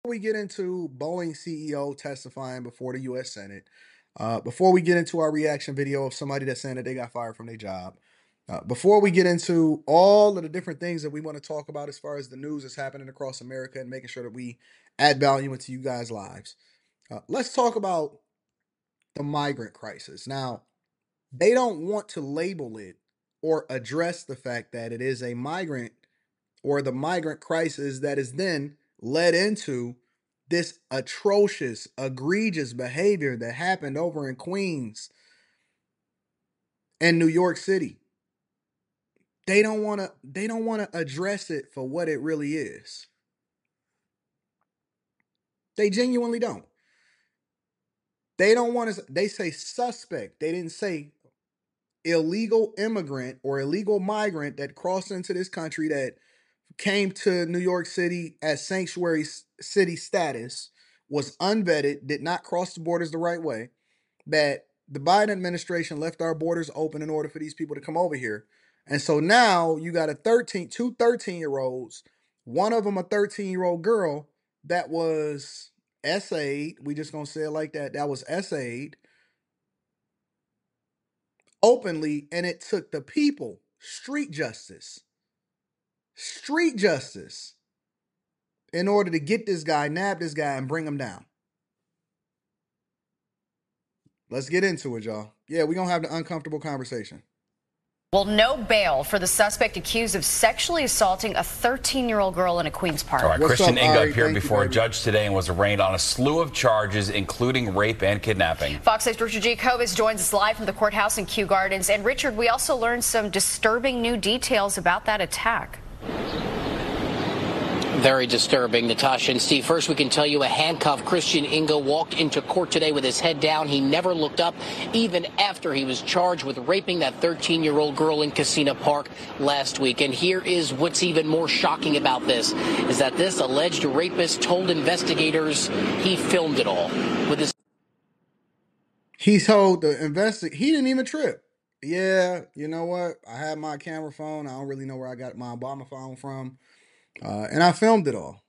we get into Boeing CEO testifying before the U.S. Senate, before we get into our reaction video of somebody that's saying that they got fired from their job, before we get into all of the different things that we want to talk about as far as the news that's happening across America and making sure that we add value into you guys' lives, let's talk about the migrant crisis. Now, they don't want to label it or address the fact that it is a migrant or the migrant crisis that is then led into this atrocious, egregious behavior that happened over in Queens and New York City. They don't want to address it for what it really is. They genuinely don't. They don't want to, they say suspect. They didn't say illegal immigrant or illegal migrant that crossed into this country, that came to New York City as sanctuary city status, was unvetted, did not cross the borders the right way, that the Biden administration left our borders open in order for these people to come over here. And so now you got two 13-year-olds, one of them a 13-year-old girl that was essayed, we just gonna say it like that, that was essayed openly, and it took the people, street justice, in order to get this guy, nab this guy, and bring him down. Let's get into it, y'all. Yeah, we're gonna have the uncomfortable conversation. Well, no bail for the suspect accused of sexually assaulting a 13-year-old girl in a Queens park. All right, Christian Inga appeared before a judge today and was arraigned on a slew of charges, including rape and kidnapping. Fox 6's Richard Jacobs joins us live from the courthouse in Kew Gardens. And Richard, we also learned some disturbing new details about that attack. Very disturbing, Natasha and Steve. First, we can tell you a handcuffed Christian Inga walked into court today with his head down. He never looked up, even after he was charged with raping that 13-year-old girl in Casino Park last week. And here is what's even more shocking about this, is that this alleged rapist told investigators he filmed it all with his... He told the investigator, he didn't even trip. Yeah, you know what? I had my camera phone. I don't really know where I got my Obama phone from. And I filmed it all.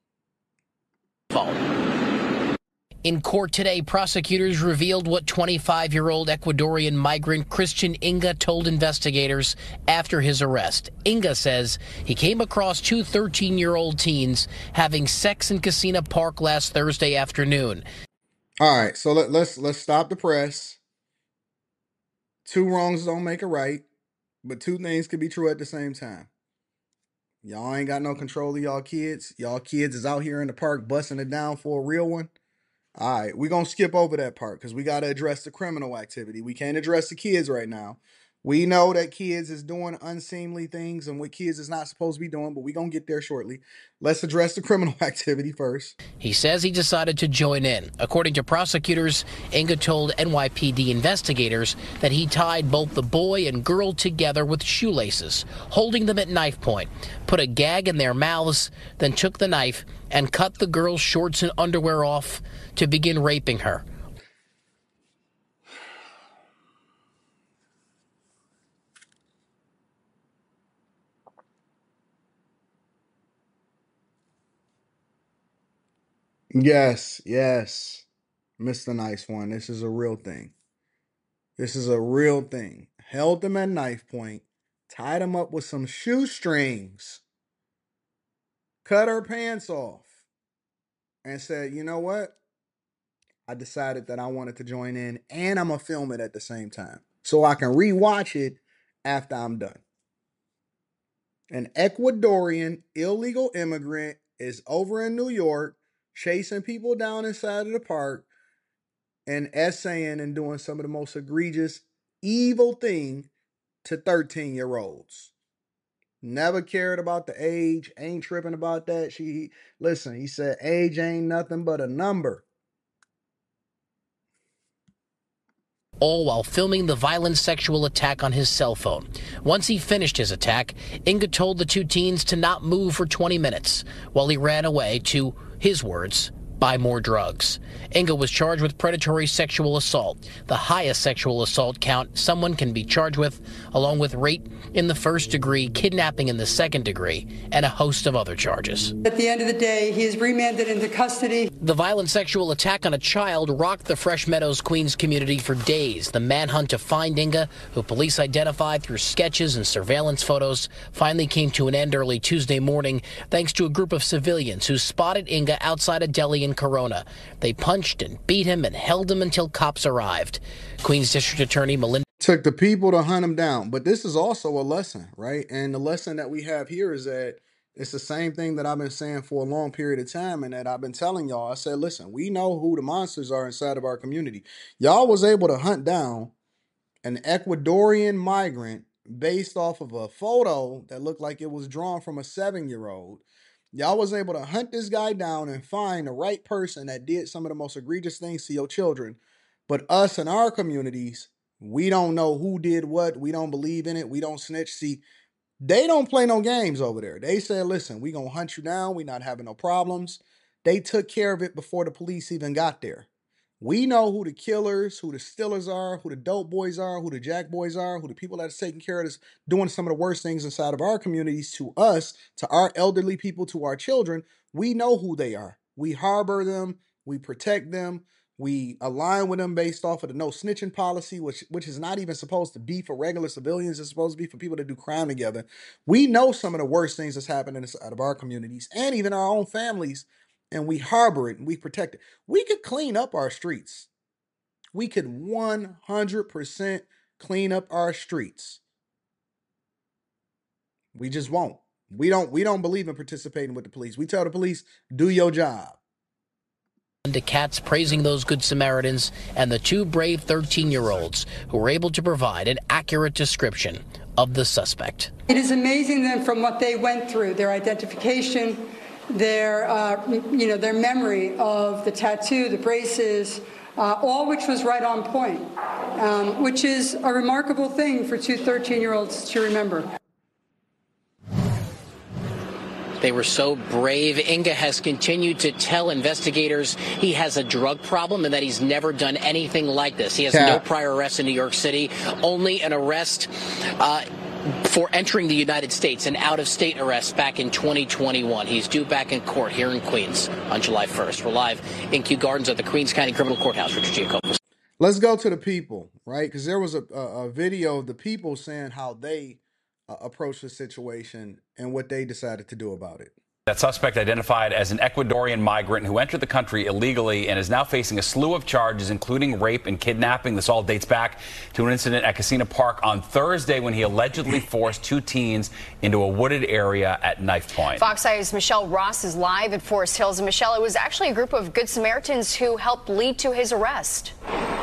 In court today, prosecutors revealed what 25-year-old Ecuadorian migrant Christian Inga told investigators after his arrest. Inga says he came across two 13-year-old teens having sex in Casino Park last Thursday afternoon. All right, so let's stop the press. Two wrongs don't make a right, but two things can be true at the same time. Y'all ain't got no control of y'all kids. Y'all kids is out here in the park busting it down for a real one. All right, we're going to skip over that part because we got to address the criminal activity. We can't address the kids right now. We know that kids is doing unseemly things and what kids is not supposed to be doing, but we're going to get there shortly. Let's address the criminal activity first. He says he decided to join in. According to prosecutors, Inga told NYPD investigators that he tied both the boy and girl together with shoelaces, holding them at knife point, put a gag in their mouths, then took the knife and cut the girl's shorts and underwear off to begin raping her. Yes, Mr. Nice One. This is a real thing. This is a real thing. Held them at knife point, tied them up with some shoestrings, cut her pants off, and said, you know what? I decided that I wanted to join in, and I'm going to film it at the same time so I can rewatch it after I'm done. An Ecuadorian illegal immigrant is over in New York chasing people down inside of the park and essaying and doing some of the most egregious, evil thing to 13-year-olds. Never cared about the age, ain't tripping about that. He said age ain't nothing but a number. All while filming the violent sexual attack on his cell phone. Once he finished his attack, Inga told the two teens to not move for 20 minutes while he ran away to, his words, buy more drugs. Inga was charged with predatory sexual assault, the highest sexual assault count someone can be charged with, along with rape in the first degree, kidnapping in the second degree, and a host of other charges. At the end of the day, he is remanded into custody. The violent sexual attack on a child rocked the Fresh Meadows, Queens community for days. The manhunt to find Inga, who police identified through sketches and surveillance photos, finally came to an end early Tuesday morning thanks to a group of civilians who spotted Inga outside a deli in Corona. They punched and beat him and held him until cops arrived. Queens District Attorney Melinda Took the people to hunt him down. But this is also a lesson, right? And the lesson that we have here is that it's the same thing that I've been saying for a long period of time and that I've been telling y'all. I said, listen, we know who the monsters are inside of our community. Y'all was able to hunt down an Ecuadorian migrant based off of a photo that looked like it was drawn from a 7-year-old. Y'all was able to hunt this guy down and find the right person that did some of the most egregious things to your children. But us in our communities, we don't know who did what. We don't believe in it. We don't snitch. See, they don't play no games over there. They said, listen, we going to hunt you down. We not having no problems. They took care of it before the police even got there. We know who the killers, who the stealers are, who the dope boys are, who the jack boys are, who the people that are taking care of us, doing some of the worst things inside of our communities to us, to our elderly people, to our children. We know who they are. We harbor them. We protect them. We align with them based off of the no snitching policy, which is not even supposed to be for regular civilians. It's supposed to be for people that do crime together. We know some of the worst things that's happening inside of our communities and even our own families, and we harbor it and we protect it. We could clean up our streets. We could 100% clean up our streets. We just won't. We don't believe in participating with the police. We tell the police, do your job. Katz praising those good Samaritans and the two brave 13-year-olds who were able to provide an accurate description of the suspect. It is amazing then from what they went through, their identification, their memory of the tattoo, the braces, all which was right on point, which is a remarkable thing for two 13-year-olds to remember. They were so brave. Inga has continued to tell investigators he has a drug problem and that he's never done anything like this. He has no prior arrests in New York City, only an arrest for entering the United States, an out-of-state arrest back in 2021. He's due back in court here in Queens on July 1st. We're live in Kew Gardens at the Queens County Criminal Courthouse. Richard Giacopoulos. Let's go to the people, right? Because there was a video of the people saying how they approached the situation and what they decided to do about it. That suspect identified as an Ecuadorian migrant who entered the country illegally and is now facing a slew of charges, including rape and kidnapping. This all dates back to an incident at Casino Park on Thursday when he allegedly forced two teens into a wooded area at knife point. Fox Eye's Michelle Ross is live at Forest Hills. And Michelle, it was actually a group of Good Samaritans who helped lead to his arrest.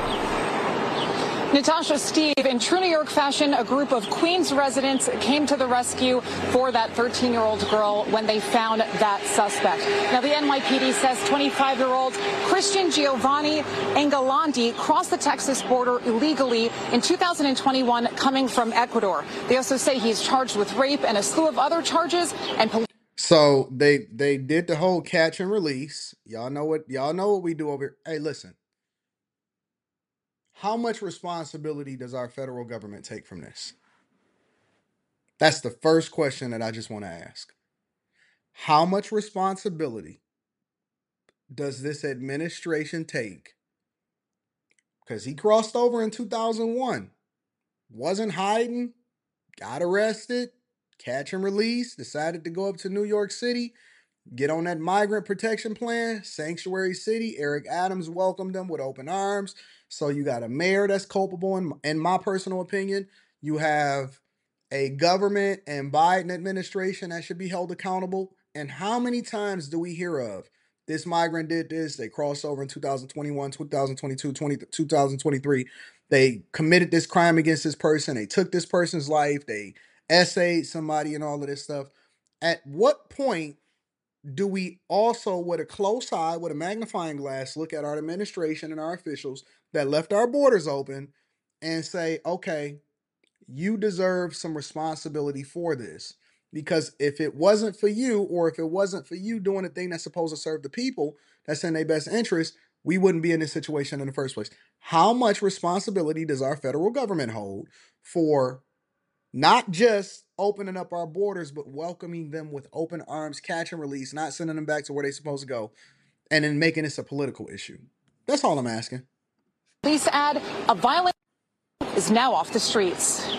Natasha, Steve, in true New York fashion, a group of Queens residents came to the rescue for that 13-year-old girl when they found that suspect. Now, the NYPD says 25-year-old Christian Giovanni Engalandi crossed the Texas border illegally in 2021 coming from Ecuador. They also say he's charged with rape and a slew of other charges. And so they did the whole catch and release. Y'all know what we do over here. Hey, listen. How much responsibility does our federal government take from this? That's the first question that I just want to ask. How much responsibility does this administration take? Because he crossed over in 2001, wasn't hiding, got arrested, catch and release, decided to go up to New York City, get on that migrant protection plan, sanctuary city. Eric Adams welcomed them with open arms. So you got a mayor that's culpable, in my personal opinion. You have a government and Biden administration that should be held accountable. And how many times do we hear of this migrant did this, they crossed over in 2021, 2022, 2023. They committed this crime against this person. They took this person's life. They essayed somebody and all of this stuff. At what point do we also, with a close eye, with a magnifying glass, look at our administration and our officials that left our borders open and say, okay, you deserve some responsibility for this? Because if it wasn't for you, or if it wasn't for you doing the thing that's supposed to serve the people, that's in their best interest, we wouldn't be in this situation in the first place. How much responsibility does our federal government hold for not just opening up our borders, but welcoming them with open arms, catch and release, not sending them back to where they're supposed to go, and then making this a political issue? That's all I'm asking. Police add a violent is now off the streets.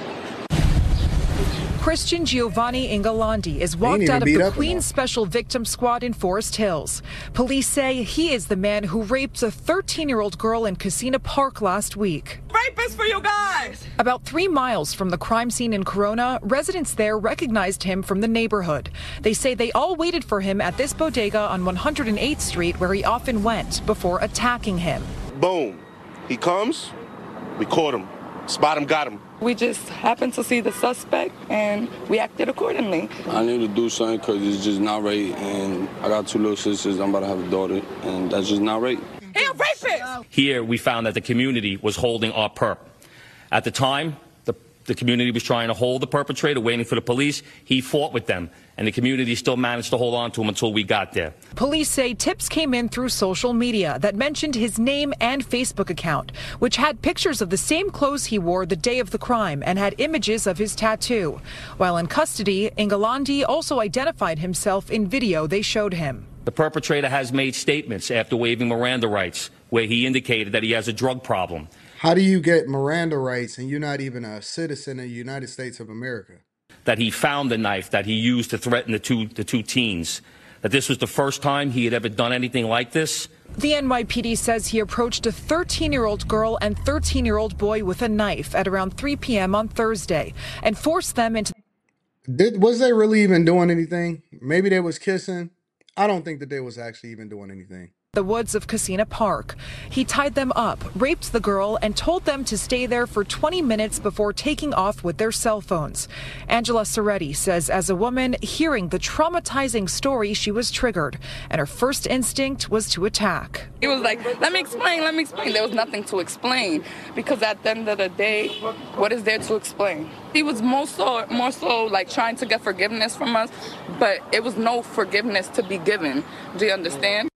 Christian Giovanni Ingalandi is walked out of the Queens Special Victims Squad in Forest Hills. Police say he is the man who raped a 13-year-old girl in Casina Park last week. Rapists for you guys! About 3 miles from the crime scene in Corona, residents there recognized him from the neighborhood. They say they all waited for him at this bodega on 108th Street where he often went before attacking him. Boom. He comes, we caught him. Spot him, got him. We just happened to see the suspect and we acted accordingly. I need to do something because it's just not right, and I got 2 little sisters, I'm about to have a daughter, and that's just not right. He a rapist! Here we found that the community was holding our perp. At the time, the community was trying to hold the perpetrator, waiting for the police. He fought with them, and the community still managed to hold on to him until we got there. Police say tips came in through social media that mentioned his name and Facebook account, which had pictures of the same clothes he wore the day of the crime and had images of his tattoo. While in custody, Ingalandi also identified himself in video they showed him. The perpetrator has made statements after waiving Miranda rights, where he indicated that he has a drug problem. How do you get Miranda rights and you're not even a citizen of the United States of America? That he found the knife that he used to threaten the two teens. That this was the first time he had ever done anything like this. The NYPD says he approached a 13-year-old girl and 13-year-old boy with a knife at around 3 p.m. on Thursday and forced them into... Was they really even doing anything? Maybe they was kissing. I don't think that they was actually even doing anything. The woods of Casina Park. He tied them up, raped the girl, and told them to stay there for 20 minutes before taking off with their cell phones. Angela Soretti says as a woman, hearing the traumatizing story, she was triggered, and her first instinct was to attack. He was like, let me explain, let me explain. There was nothing to explain, because at the end of the day, what is there to explain? He was more so like trying to get forgiveness from us, but it was no forgiveness to be given. Do you understand?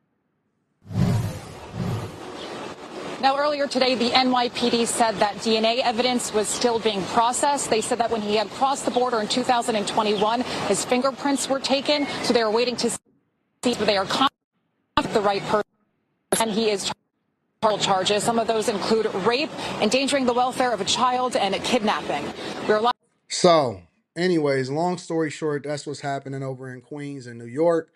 Now, earlier today, the NYPD said that DNA evidence was still being processed. They said that when he had crossed the border in 2021, his fingerprints were taken. So they are waiting to see if they are the right person. And he is charges. Some of those include rape, endangering the welfare of a child, and kidnapping. So, anyways, long story short, that's what's happening over in Queens and New York.